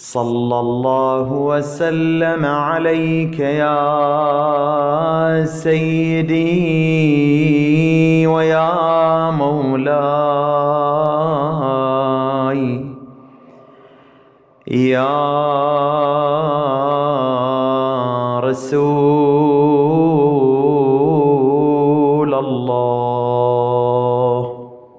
صلى الله وسلم عليك يا سيدي ويا مولاي يا رسول الله.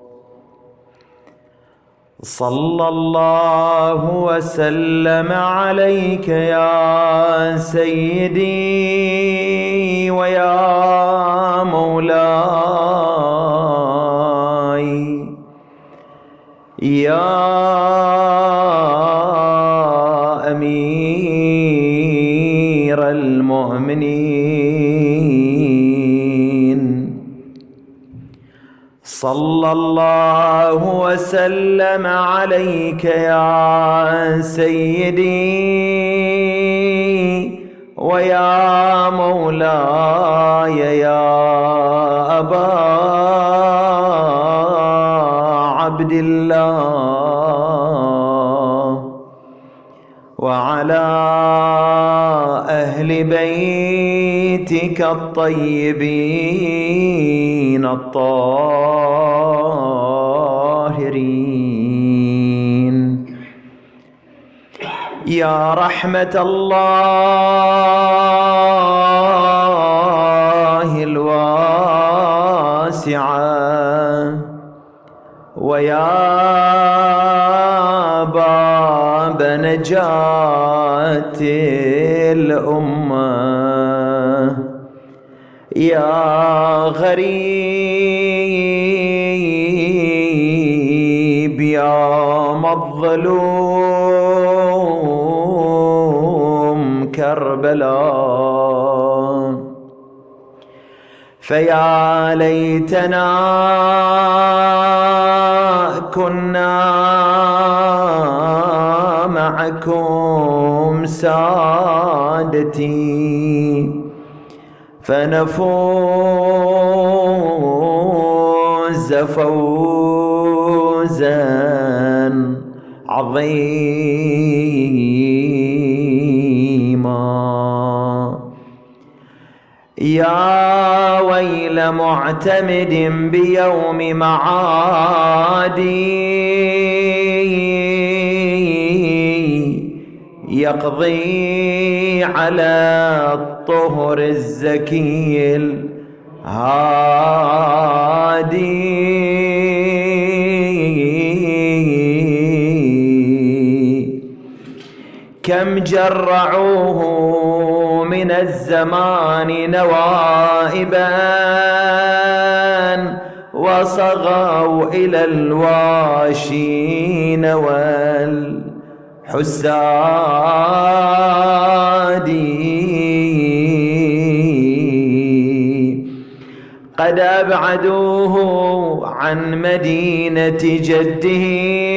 صلى الله وسلم عليك يا سيدي ويا مولاي يا أمير المؤمنين. صلى الله وسلم عليك يا سيدي ويا مولاي يا أبا عبد الله وعلى أهل بيتك الطيبين الطاهرين يا رحمة الله الواسعة ويا باب نجاة الأمة يا غريب يا مظلوم كربلاء فيا ليتنا كنا معكم سادتي فنفوز فوزا عظيما. يا ويل معتمد بيوم معادي يقضي على الطهر الزكي الهادي كم جرعوه من الزمان نوائبا وصغوا إلى الواشين والحساد قد أبعدوه عن مدينة جده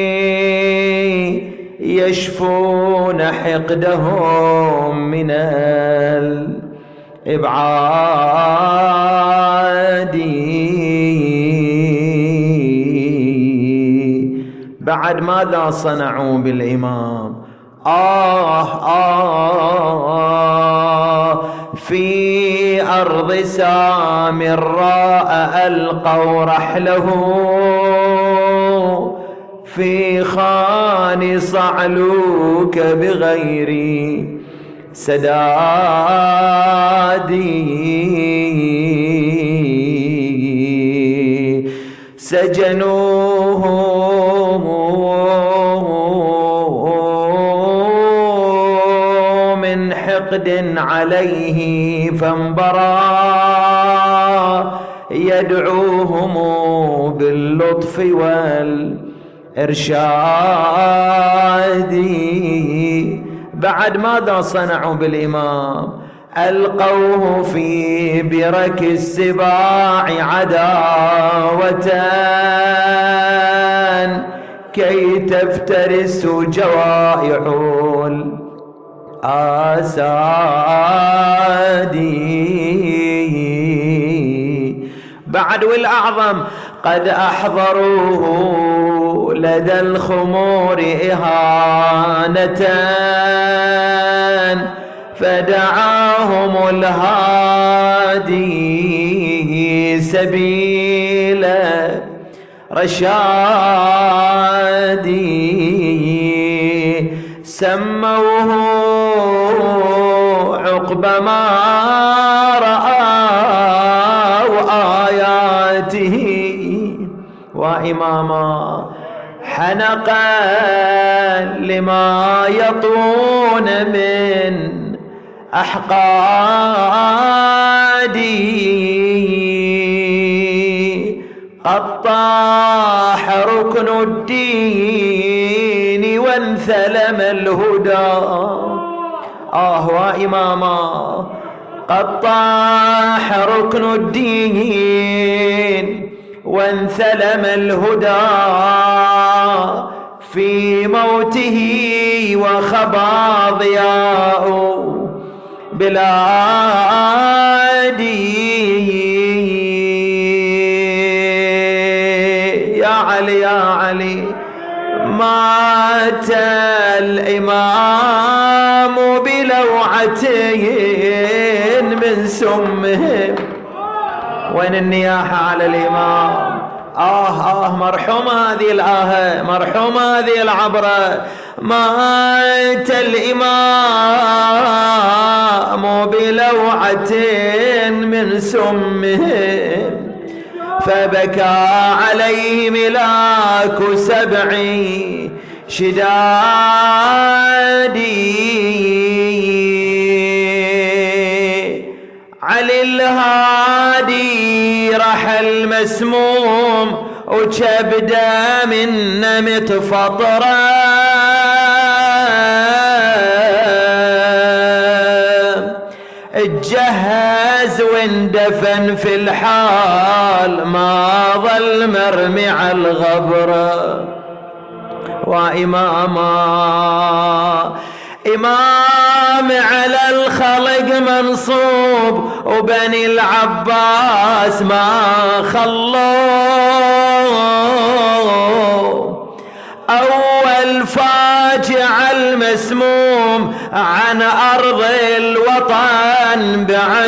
يشفون حقدهم من الإبعاد. بعد ماذا صنعوا بالإمام؟ في أرض سامراء ألقوا رحله في خان صعلوك بغير سداد سجنوه من حقد عليه فانبرى يدعوهم باللطف والإرشاد. بعد ماذا صنعوا بالإمام؟ ألقوه في برك السباع عداوة كي تفترس جوائع الآساد. بعد والأعظم قد أحضروه لدى الخمور إهانة فدعاهم الهادي سبيل رشادي سموه عقب ما رأوا آياته وإماما حنقا لما يطون من أحقادي قد طاح ركن الدين وانثلم الهدى وإماما قد طاح ركن الدين وانثلم الهدى في موته وخبى ضياء بلادي يا علي يا علي مات الإمام بلوعة من سمهم. وين النياحة على الإمام؟ مرحوم هذه الآهة، مرحوم هذه العبرة. مات الإمام بلوعة من سمهم فبكى عليه ملاك سبع شدادي علي الهادي رحل مسموم وكبده من نمت فطره اتجهز واندفن في الحال ما ظل مرمي على الغبره. وإماما إمام على الخلق منصوب وبني العباس ما خلوا أول فاجع المسموم عن أرض الوطن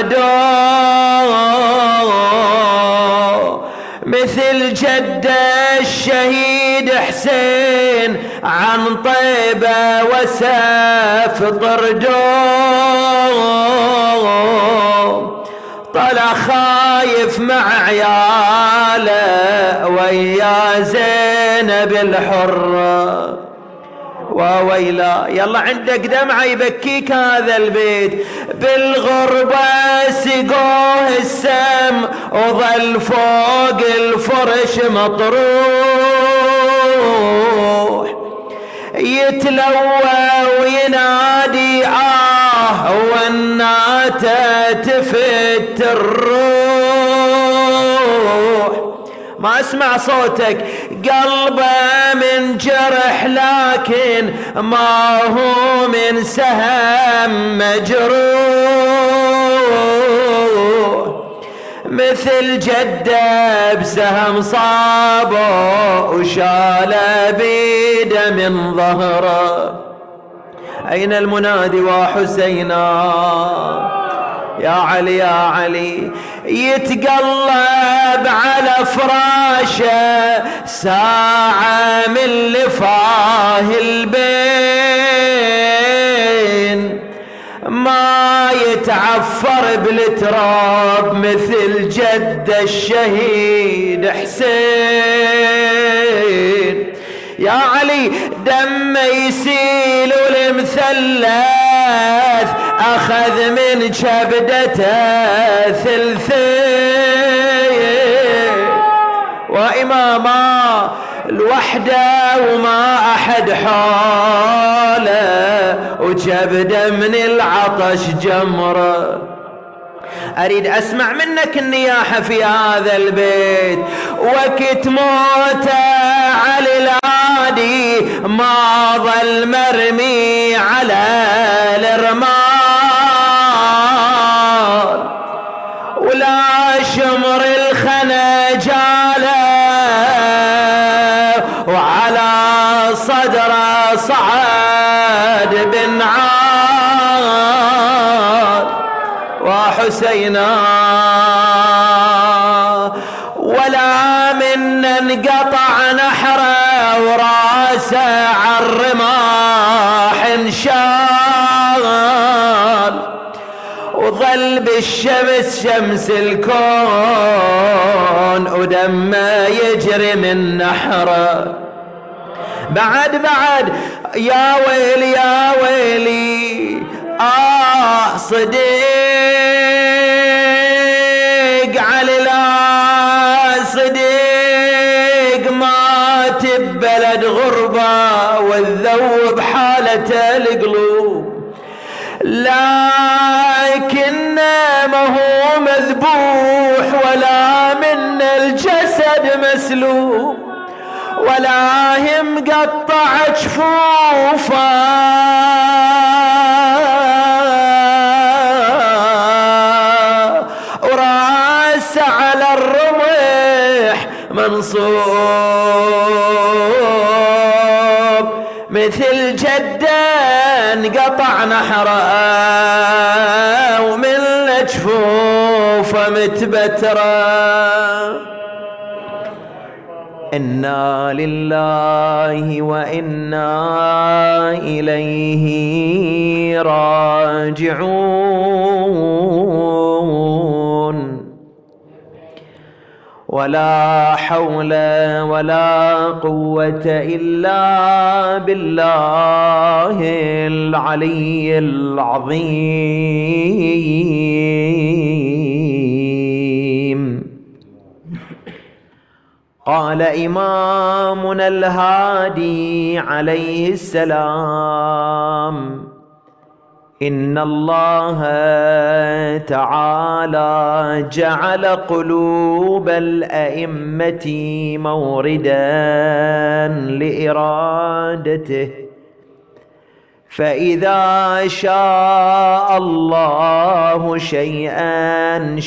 بعدو مثل جد الشهيد حسين عن طيبة وسيف طردو طلع خايف مع عياله ويا زينب الحرة وويلا. يلا عندك دمعة يبكيك هذا البيت بالغربة سقوه السم وظل فوق الفرش مطروح يتلوى وينادي والناته تفت الروح ما اسمع صوتك قلبه من جرح لكن ما هو من سهم مجروح مثل جده بسهم صابه وشال بيده من ظهره. أين المنادي وحسينا يا علي يا علي يتقلب على فراشه ساعة من لفاه البين ما يتعفر بالتراب مثل جد الشهيد حسين. يا علي دم يسيل والمثلث أخذ من كبدته ثلثين وإماما الوحدة وما أحد حاله وكبده من العطش جمره. أريد أسمع منك النياحة في هذا البيت وقت موته على الهادي ما ظل مرمي على الرمال ولا شمر الخنا جاله وعلى على صدره صعد بن عاد وحسينا، ولا من انقطع نحره وراسه عالرماح انشال، وظل بالشمس شمس الكون ودمه يجري من نحره. بعد يا ويلي يا ويلي صديق علي لا صديق مات ببلد غربة والذوب حالته القلوب، لكن ما هو مذبوح ولا من الجسد مسلوب، ولا هم قطع جفوفه وراسه على الرمح منصوب، مثل جدان قطع نحره ومن جفوفه متبتره. إنا لله وإنا إليه راجعون، ولا حول ولا قوة إلا بالله العلي العظيم. قال إمامنا الهادي عليه السلام: إن الله تعالى جعل قلوب الأئمة موردا لإرادته، فإذا شاء الله شيئا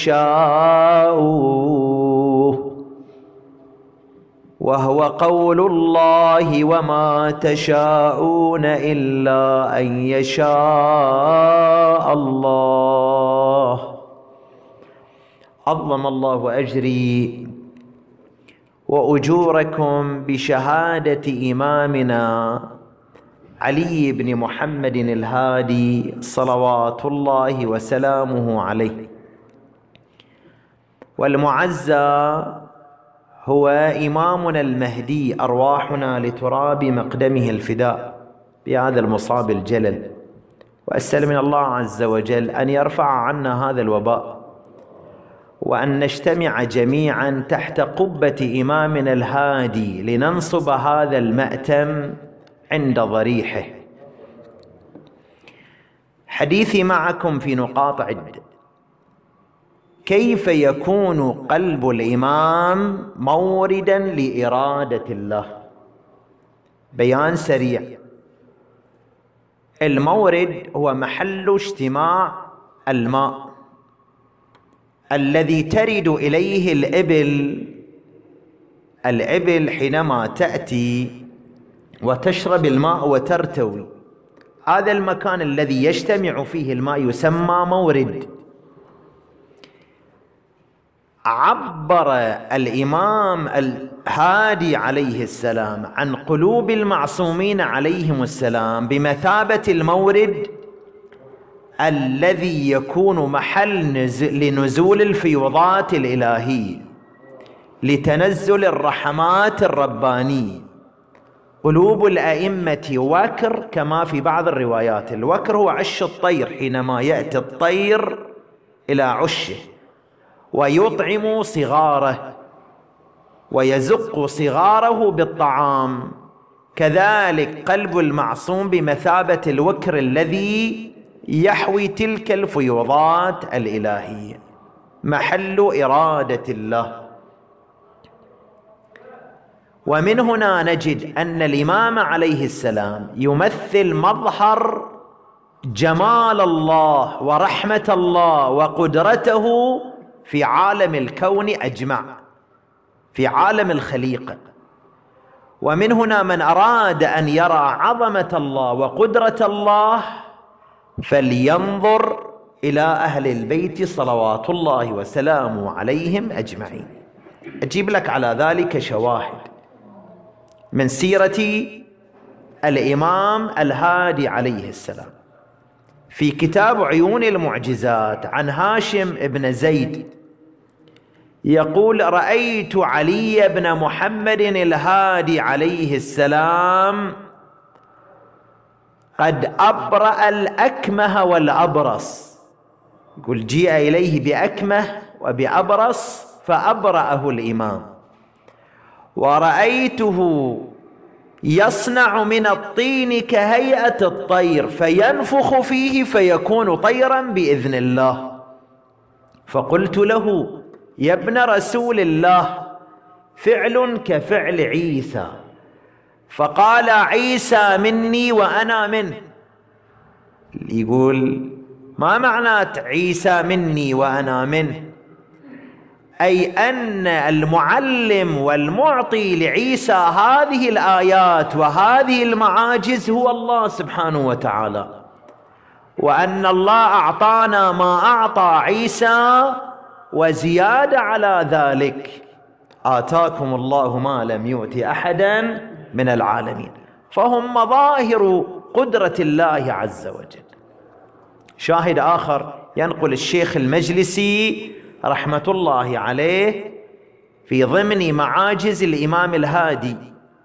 شاءوه، وهو قول الله: وما تشاءون إلا أن يشاء الله. عظم الله أجري وأجوركم بشهادة إمامنا علي بن محمد الهادي صلوات الله وسلامه عليه. والمعزى هو إمامنا المهدي، أرواحنا لتراب مقدمه الفداء بهذا المصاب الجلل، وأسأل من الله عز وجل أن يرفع عنا هذا الوباء، وأن نجتمع جميعا تحت قبة إمامنا الهادي لننصب هذا المأتم عند ضريحه. حديثي معكم في نقاط عدة. كيف يكون قلب الإمام موردا لإرادة الله؟ بيان سريع. المورد هو محل اجتماع الماء الذي ترد إليه الإبل حينما تأتي وتشرب الماء وترتوي. هذا المكان الذي يجتمع فيه الماء يسمى مورد. عبر الإمام الهادي عليه السلام عن قلوب المعصومين عليهم السلام بمثابة المورد الذي يكون محل لنزول الفيوضات الإلهية، لتنزل الرحمات الربانية. قلوب الأئمة وكر كما في بعض الروايات. الوكر هو عش الطير، حينما يأتي الطير إلى عشه ويطعم صغاره ويزق صغاره بالطعام، كذلك قلب المعصوم بمثابة الوكر الذي يحوي تلك الفيوضات الإلهية، محل إرادة الله. ومن هنا نجد أن الإمام عليه السلام يمثل مظهر جمال الله ورحمة الله وقدرته في عالم الكون أجمع، في عالم الخليقة. ومن هنا من أراد أن يرى عظمة الله وقدرة الله فلينظر إلى أهل البيت صلوات الله وسلامه عليهم أجمعين. أجيب لك على ذلك شواهد من سيرة الإمام الهادي عليه السلام في كتاب عيون المعجزات عن هاشم بن زيد يقول: رأيت علي بن محمد الهادي عليه السلام قد أبرأ الأكمه والأبرص. يقول: جيء إليه بأكمه وبأبرص فأبرأه الإمام، ورأيته يصنع من الطين كهيئة الطير فينفخ فيه فيكون طيرا بإذن الله. فقلت له: يا ابن رسول الله، فعل كفعل عيسى. فقال: عيسى مني وأنا منه. يقول: ما معنى عيسى مني وأنا منه؟ أي أن المعلم والمعطي لعيسى هذه الآيات وهذه المعاجز هو الله سبحانه وتعالى، وأن الله أعطانا ما أعطى عيسى وزيادة على ذلك. آتاكم الله ما لم يؤت أحدا من العالمين. فهم مظاهر قدرة الله عز وجل. شاهد آخر ينقل الشيخ المجلسي رحمة الله عليه في ضمن معاجز الإمام الهادي،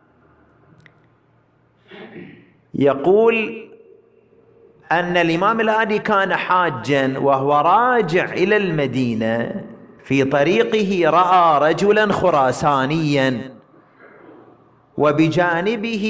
يقول أن الإمام الهادي كان حاجا وهو راجع إلى المدينة، في طريقه رأى رجلا خراسانيا وبجانبه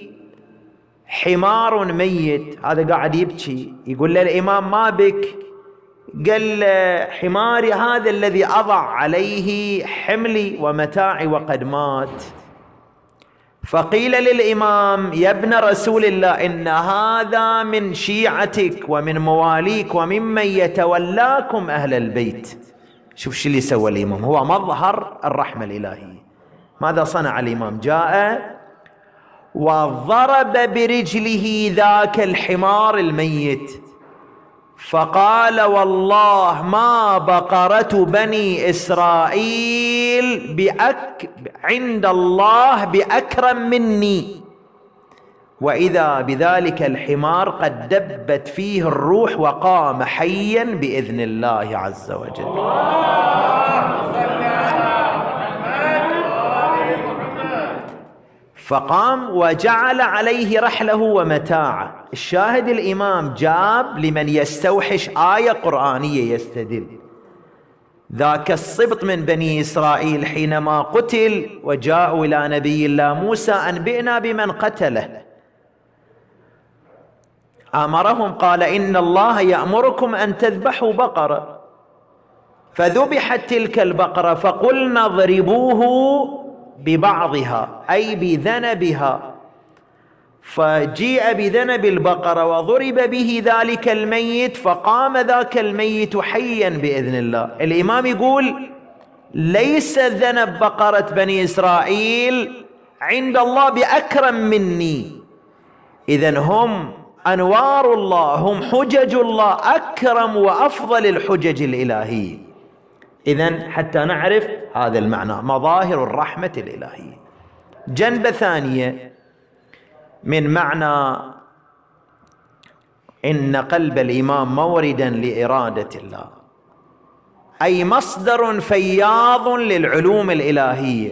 حمار ميت، هذا قاعد يبكي. يقول للإمام: ما بك؟ قال: حماري هذا الذي أضع عليه حملي ومتاعي وقد مات. فقيل للإمام: يا ابن رسول الله، إن هذا من شيعتك ومن مواليك وممن يتولاكم أهل البيت. شوف شو اللي سوى الإمام، هو مظهر الرحمة الإلهية. ماذا صنع الإمام؟ جاء وضرب برجله ذاك الحمار الميت، فقال: والله ما بقرة بني إسرائيل عند الله بأكرم مني. وإذا بذلك الحمار قد دبت فيه الروح وقام حيا بإذن الله عز وجل. فقام وجعل عليه رحله ومتاعه. الشاهد الإمام جاب لمن يستوحش آية قرآنية يستدل: ذاك السبط من بني إسرائيل حينما قتل وجاءوا إلى نبي الله موسى: أنبئنا بمن قتله. أمرهم قال: إن الله يأمركم أن تذبحوا بقرة. فذبحت تلك البقرة، فقلنا اضربوه ببعضها أي بذنبها، فجيء بذنب البقرة وضرب به ذلك الميت، فقام ذاك الميت حيا بإذن الله. الإمام يقول: ليس ذنب بقرة بني إسرائيل عند الله بأكرم مني. إذن هم أنوار الله، هم حجج الله، أكرم وأفضل الحجج الإلهية. إذن حتى نعرف هذا المعنى، مظاهر الرحمة الإلهية. جنبة ثانية من معنى إن قلب الإمام موردا لإرادة الله، أي مصدر فياض للعلوم الإلهية،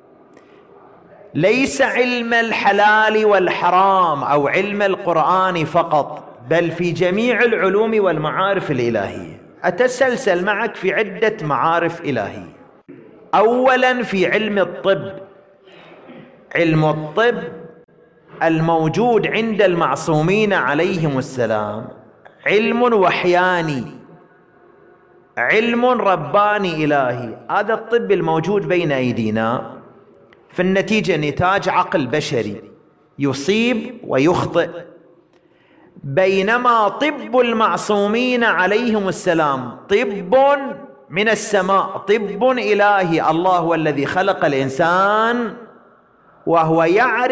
ليس علم الحلال والحرام أو علم القرآن فقط، بل في جميع العلوم والمعارف الإلهية. أتسلسل معك في عدة معارف إلهية. أولا في علم الطب. علم الطب الموجود عند المعصومين عليهم السلام علم وحياني، علم رباني إلهي. هذا الطب الموجود بين أيدينا في النتيجة نتاج عقل بشري يصيب ويخطئ، بينما طب المعصومين عليهم السلام طب من السماء، طب إلهي. الله هو الذي خلق الإنسان وهو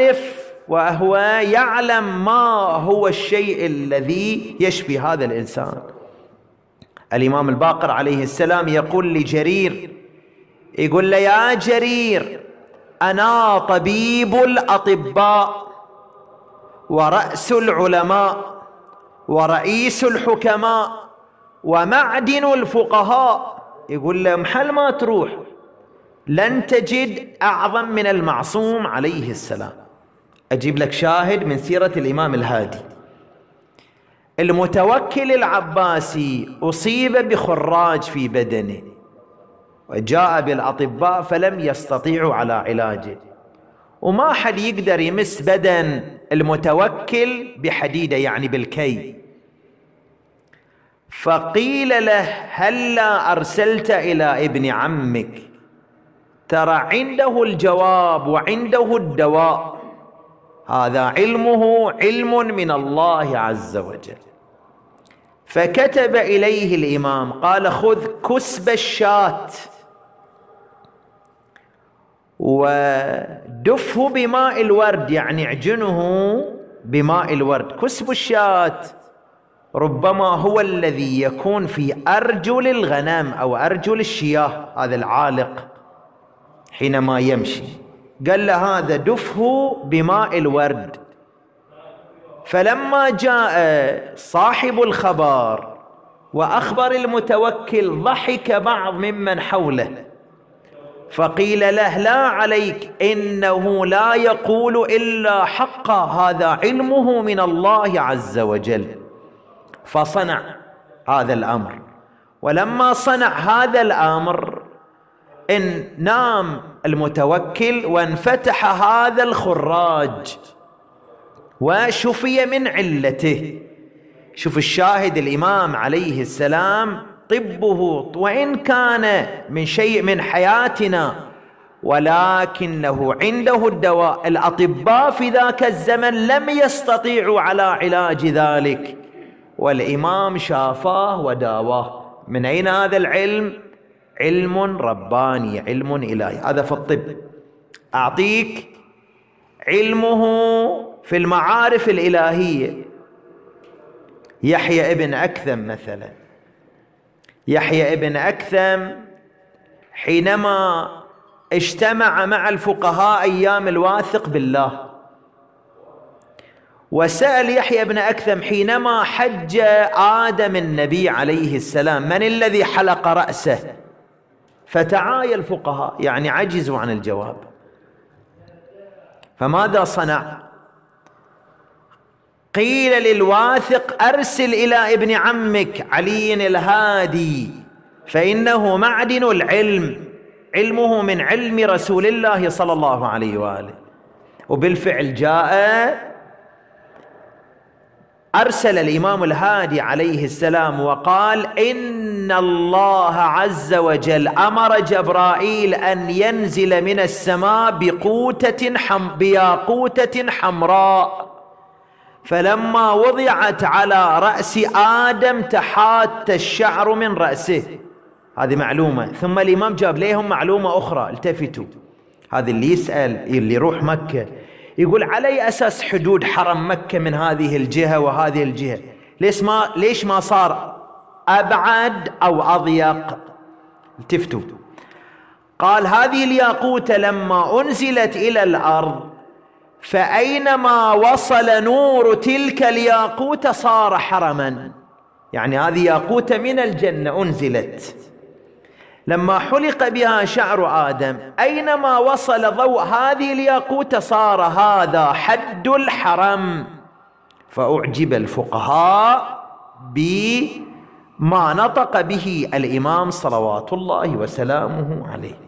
يعلم ما هو الشيء الذي يشفي هذا الإنسان. الإمام الباقر عليه السلام يقول لجرير، يقول له: يا جرير، أنا طبيب الأطباء ورأس العلماء ورئيس الحكماء ومعدن الفقهاء. يقول له: محل ما تروح لن تجد أعظم من المعصوم عليه السلام. أجيب لك شاهد من سيرة الإمام الهادي. المتوكل العباسي أصيب بخراج في بدنه وجاء بالأطباء فلم يستطيعوا على علاجه، وما حد يقدر يمس بدن المتوكل بحديدة يعني بالكي. فقيل له: هلا أرسلت إلى ابن عمك، ترى عنده الجواب وعنده الدواء، هذا علمه علم من الله عز وجل. فكتب إليه الإمام قال: خذ كسب الشاة ودفه بماء الورد، يعني اعجنه بماء الورد. كسب الشاة ربما هو الذي يكون في أرجل الغنم أو أرجل الشياه، هذا العالق حينما يمشي. قال له: هذا دفه بماء الورد. فلما جاء صاحب الخبر وأخبر المتوكل ضحك بعض ممن حوله، فقيل له: لا عليك، إنه لا يقول إلا حقا، هذا علمه من الله عز وجل. فصنع هذا الأمر، ولما صنع هذا الأمر إن نام المتوكل وانفتح هذا الخراج وشفي من علته. شوف الشاهد، الإمام عليه السلام طبه وإن كان من شيء من حياتنا ولكنه عنده الدواء. الأطباء في ذاك الزمن لم يستطيعوا على علاج ذلك، والإمام شافاه وداواه. من أين هذا العلم؟ علم رباني، علم إلهي. هذا في الطب. أعطيك علمه في المعارف الإلهية. يحيى ابن أكثم مثلا، يحيى ابن أكثم حينما اجتمع مع الفقهاء أيام الواثق بالله، وسأل يحيى ابن أكثم حينما حج آدم النبي عليه السلام: من الذي حلق رأسه؟ فتعايا الفقهاء، يعني عجزوا عن الجواب. فماذا صنع؟ قيل للواثق: أرسل إلى ابن عمك علي الهادي، فإنه معدن العلم، علمه من علم رسول الله صلى الله عليه وآله. وبالفعل جاء، أرسل الإمام الهادي عليه السلام وقال: إن الله عز وجل أمر جبرائيل أن ينزل من السماء بياقوتة حمراء، فلما وضعت على رأس آدم تحات الشعر من رأسه. هذه معلومة. ثم الإمام جاب لهم معلومة أخرى، التفتوا. هذا اللي يسأل، اللي يروح مكة يقول: على أساس حدود حرم مكة من هذه الجهة وهذه الجهة، ليش ما صار أبعد أو أضيق؟ التفتوا. قال: هذه الياقوتة لما أنزلت إلى الأرض فأينما وصل نور تلك الياقوتة صار حرما، يعني هذه ياقوتة من الجنة أنزلت. لما حلق بها شعر آدم أينما وصل ضوء هذه الياقوتة صار هذا حد الحرم. فأعجب الفقهاء بما نطق به الإمام صلوات الله وسلامه عليه.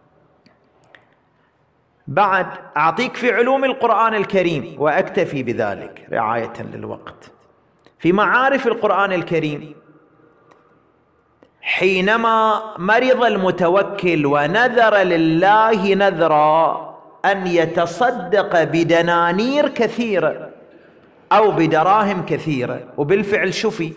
بعد أعطيك في علوم القرآن الكريم وأكتفي بذلك رعاية للوقت. في معارف القرآن الكريم، حينما مرض المتوكل ونذر لله نذرا أن يتصدق بدنانير كثيرة أو بدراهم كثيرة، وبالفعل شفي.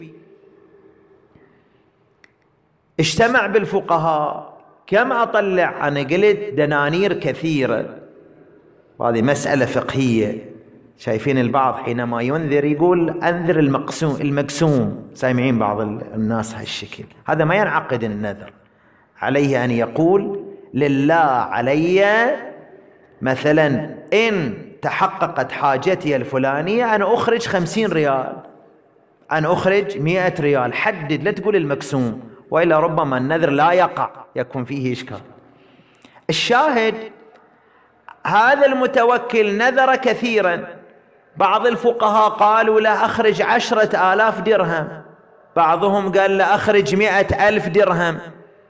اجتمع بالفقهاء: كم أطلع؟ أنا قلت دنانير كثيرة. وهذه مسألة فقهية. شايفين البعض حينما ينذر يقول أنذر المقسوم، سامعين بعض الناس هالشكل. هذا ما ينعقد النذر، عليه أن يقول لله علي مثلا إن تحققت حاجتي الفلانية أنا أخرج 50 ريال، أنا أخرج 100 ريال، حدد، لا تقول المقسوم، وإلا ربما النذر لا يقع، يكون فيه إشكال. الشاهد هذا المتوكل نذر كثيرا، بعض الفقهاء قالوا لا أخرج 10,000 درهم، بعضهم قال لا أخرج 100,000 درهم.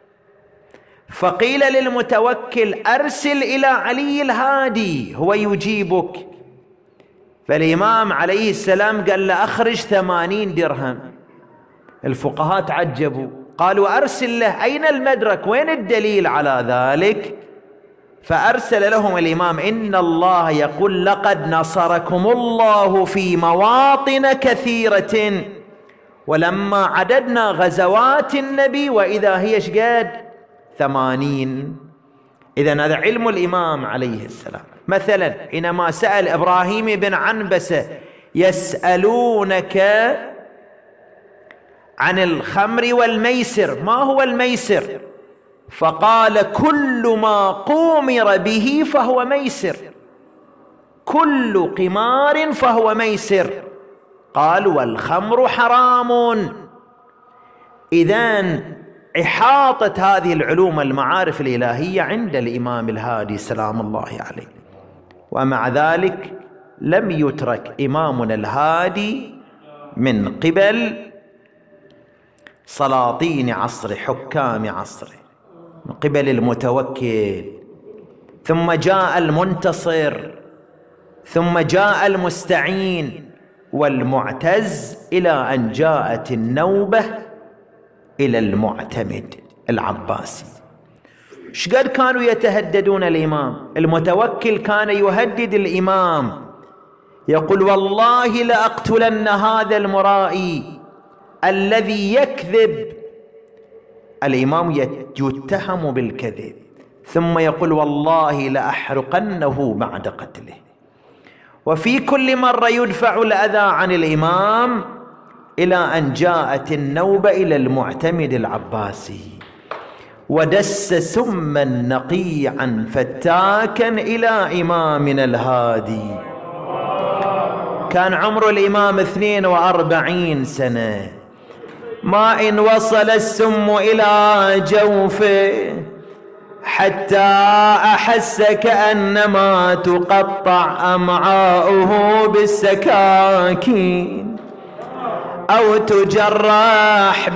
فقيل للمتوكل أرسل إلى علي الهادي هو يجيبك. فالإمام عليه السلام قال لا أخرج 80 درهم. الفقهاء تعجبوا، قالوا أرسل له، أين المدرك، وين الدليل على ذلك؟ فأرسل لهم الإمام إن الله يقول لقد نصركم الله في مواطن كثيرة، ولما عددنا غزوات النبي وإذا هي شقد 80. إذن هذا علم الإمام عليه السلام. مثلا حينما سأل إبراهيم بن عنبسة يسألونك عن الخمر والميسر، ما هو الميسر؟ فقال كل ما قومر به فهو ميسر، كل قمار فهو ميسر. قال والخمر حرام. إذن إحاطة هذه العلوم المعارف الإلهية عند الإمام الهادي سلام الله عليه، ومع ذلك لم يترك إمامنا الهادي من قبل سلاطين عصره، حكام عصره، من قبل المتوكل، ثم جاء المنتصر، ثم جاء المستعين والمعتز، إلى أن جاءت النوبة إلى المعتمد العباسي. شقد كانوا يتهددون الإمام؟ المتوكل كان يهدد الإمام، يقول والله لأقتلن هذا المرائي الذي يكذب. الإمام يتهم بالكذب، ثم يقول والله لأحرقنه بعد قتله. وفي كل مرة يدفع الأذى عن الإمام، إلى أن جاءت النوبة إلى المعتمد العباسي ودس سما نقيعا فتاكا إلى إمامنا الهادي. كان عمر الإمام 42 سنة، ما إن وصل السم إلى جوفه حتى أحس كأنما تقطع أمعاؤه بالسكاكين أو تجرح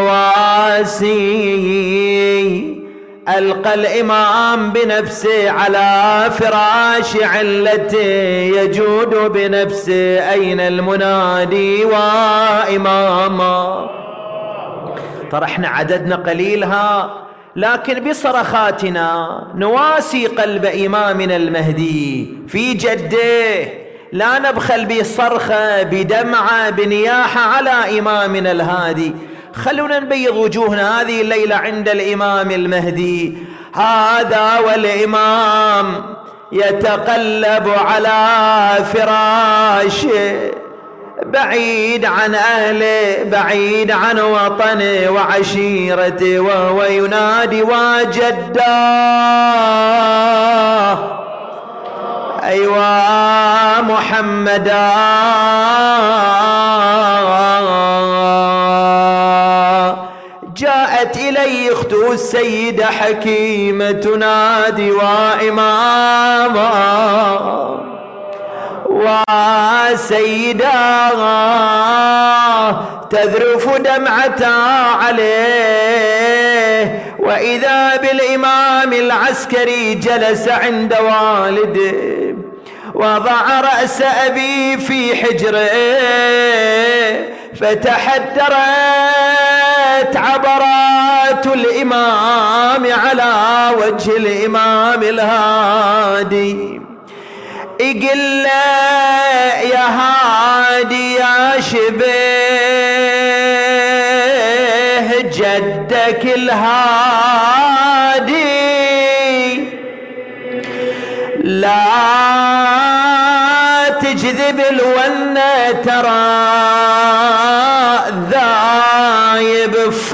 بالمواسي. ألقى الإمام بنفسه على فراش علته يجود بنفسه أين المنادي وإماما. ترى احنا عددنا قليلها، لكن بصرخاتنا نواسي قلب إمامنا المهدي في جده، لا نبخل بصرخة بدمعة بنياحة على إمامنا الهادي. خلونا نبيض وجوهنا هذه الليلة عند الإمام المهدي. هذا والإمام يتقلب على فراشه، بعيد عن أهله، بعيد عن وطنه وعشيرته، وهو ينادي وجداه أيوا محمدا. جاءت إلي أخته السيدة حكيمة تنادي وإماما وسيدة تذرف دمعتها عليه، وإذا بالإمام العسكري جلس عند والده وضع رأس أبي في حجره، فتحدرت عبرات الإمام على وجه الإمام الهادي. يقول يا هادي يا شبه جدك الهادي لا تجذب الونة ترى ذايب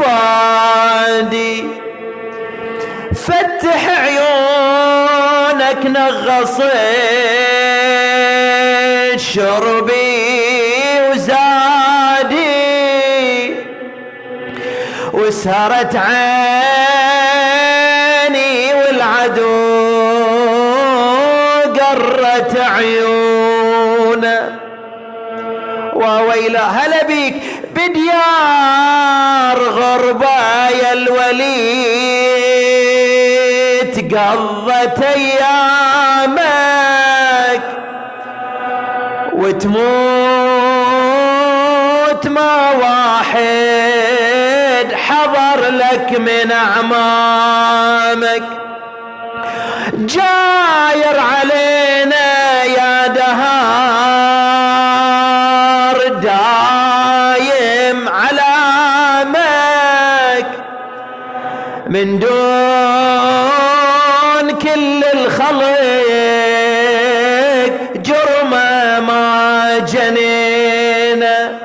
فادي، فتح عيونك نغصت شربي وزادي، وسهرت عيني والعدو قرت عيونه. وويلا هلا بيك بديار غربة يا الوليد، قضت ايامك وتموت ما واحد حضر لك من اعمامك. جاير علينا يا دهار دايم علامك، من دون كل الخلق جرمه ما جنينا.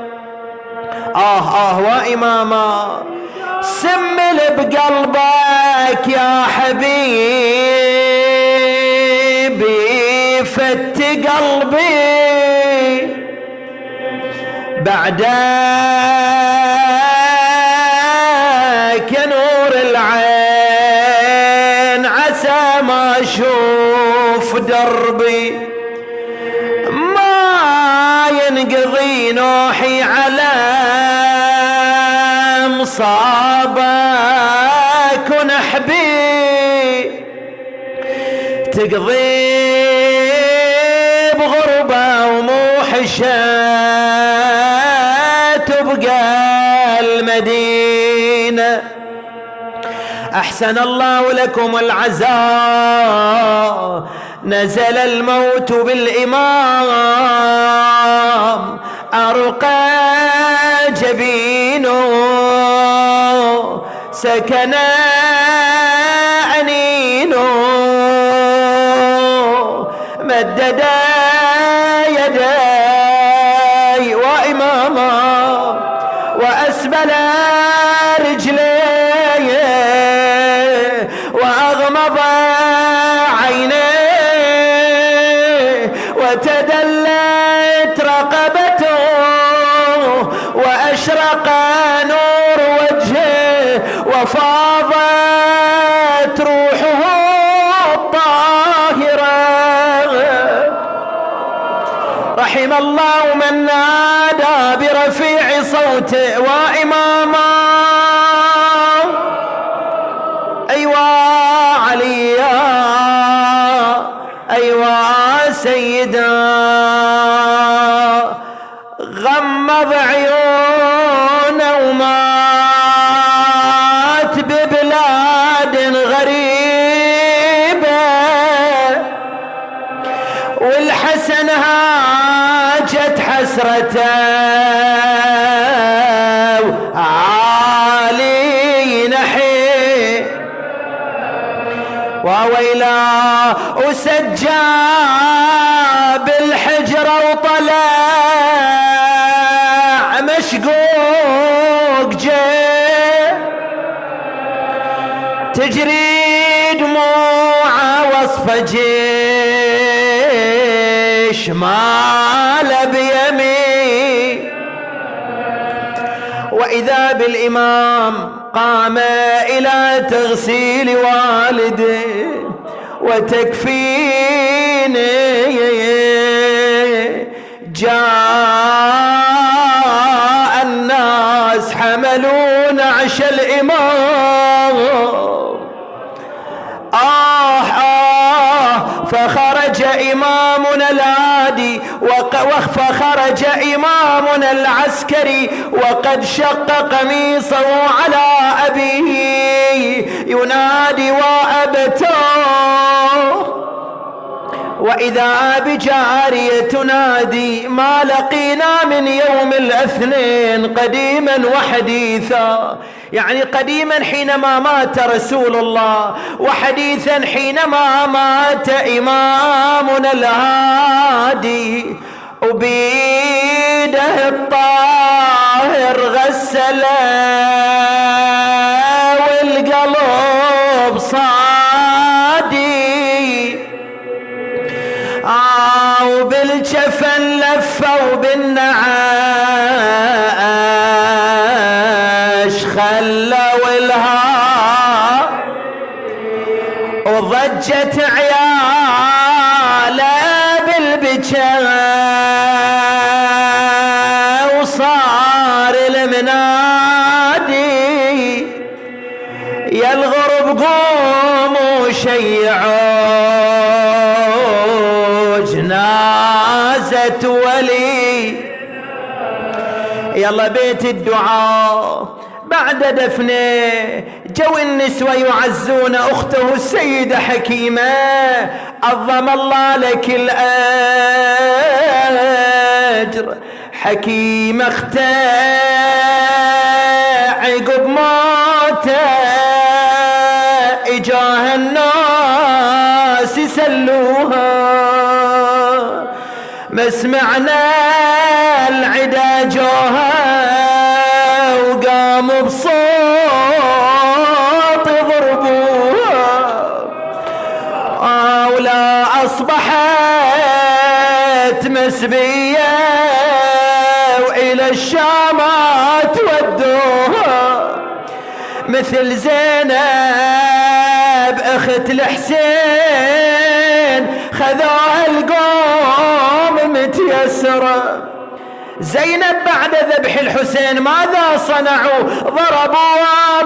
وإماما سمل بقلبك يا حبيبي، فت قلبي بعدك يا نور العين، عسى ما اشوف دربي، ما ينقضي نوحي على مصابك ونحبي، تقضي بغربة وموحشة تبقى المدينة. أحسن الله لكم العزاء، نزل الموت بالإمام، أرقى جبينه سكن أنينه، مدد يدي وإماما وأسبل رجليه وأغمض عينيه، وتدلت رقبته وأشرق نور وجهه، وفاضت روحه الطاهرة. رحم الله من نادى برفيع صوته وإماما. أيوة عليا، أيوة سيدا، غمض عيونه ومات ببلاد غريبة، والحسن هاجت حسرته عالي نحي، وويلا وسجى بالحجرة وطلع مشقوق جه، تجري دموعه وصف جيش مال بيمين. وإذا بالإمام قام إلى تغسيل والده وتكفينه، جاء الناس حملوا نعش الإمام. فخرج إمامنا العادي فخرج إمامنا العسكري وقد شق قميصه على أبيه ينادي وأبتاه. وإذا بجارية تنادي ما لقينا من يوم الاثنين قديما وحديثا يعني قديما حينما مات رسول الله، وحديثا حينما مات إمامنا الهادي، وبيده الطاهر غسله والقلب صادي، وبالجفن لفوا بالنعاش خلوا الها، وضجت عياله بالبكاء، وصار المنادي يا الغرب قوموا شيعوا جنازة ولي. يلا بيت الدعاء بعد دفنه جو النسوة يعزون أخته السيدة حكيمة، عظم الله لك الأجر. حكيمة اخته عقب موته إجاها الناس يسلوها، ما سمعنا العدا جوها وقاموا بصوت يضربوها، ولا أصبحت مسبية وإلى الشامات ودوها، مثل زينب أخت الحسين خذوها القوم متيسرة. زينب بعد ذبح الحسين ماذا صنعوا؟ ضربوها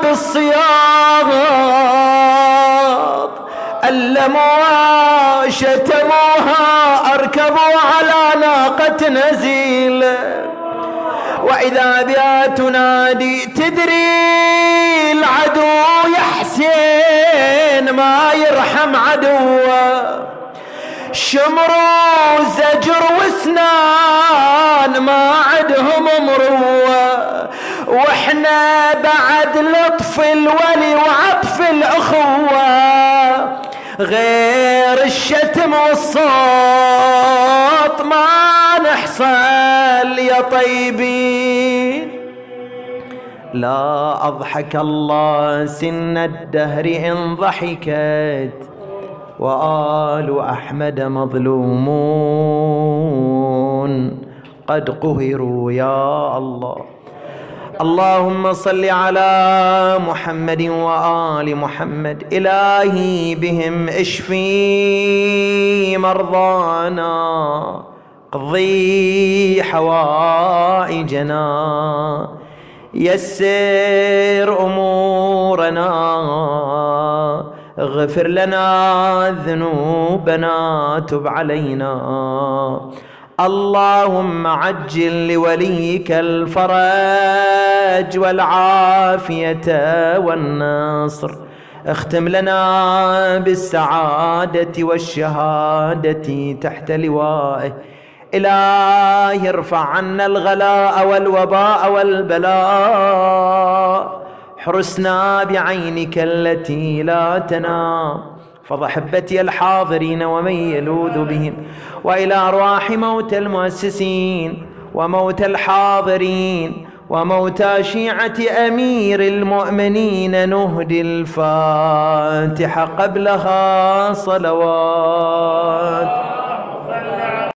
بالصياغ، ألموها شتموها، أركبوا على ناقة نزيلة، وإذا بها تنادي تدري العدو يا حسين ما يرحم عدوه، شمر وزجر وسنان ما عدهم مروه، واحنا بعد لطف الولي وعطف الأخوة غير الشتم والصوت ما نحصل يا طيبين. لا أضحك الله سن الدهر إن ضحكت، وآل أحمد مظلومون قد قهروا يا الله. اللهم صل على محمد وآل محمد. إلهي بهم اشفي مرضانا، قضي حوائجنا، يسر أمورنا، اغفر لنا ذنوبنا، تب علينا. اللهم عجل لوليك الفرج والعافية والنصر، اختم لنا بالسعادة والشهادة تحت لوائه. إلهي ارفع عنا الغلاء والوباء والبلاء، حرسنا بعينك التي لا تنام، فض أحبتي الحاضرين ومن يلوذ بهم، وإلى أرواح موتى المؤسسين وموتى الحاضرين وموتى شيعة أمير المؤمنين نهدي الفاتحة قبلها صلوات.